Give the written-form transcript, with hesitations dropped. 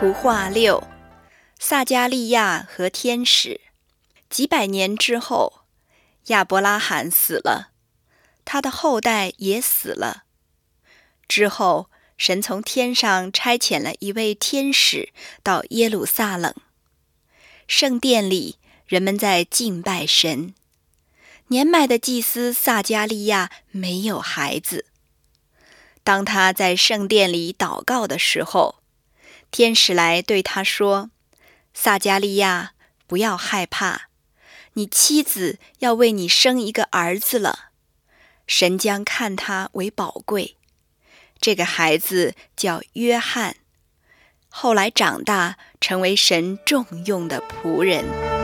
图画6，撒迦利亚和天使。几百年之后，亚伯拉罕死了，他的后代也死了。之后，神从天上差遣了一位天使到耶路撒冷。圣殿里，人们在敬拜神。年迈的祭司撒迦利亚没有孩子。当他在圣殿里祷告的时候，天使来对他说：撒迦利亚，不要害怕，你妻子要为你生一个儿子了，神将看他为宝贵。这个孩子叫约翰，后来长大，成为神重用的仆人。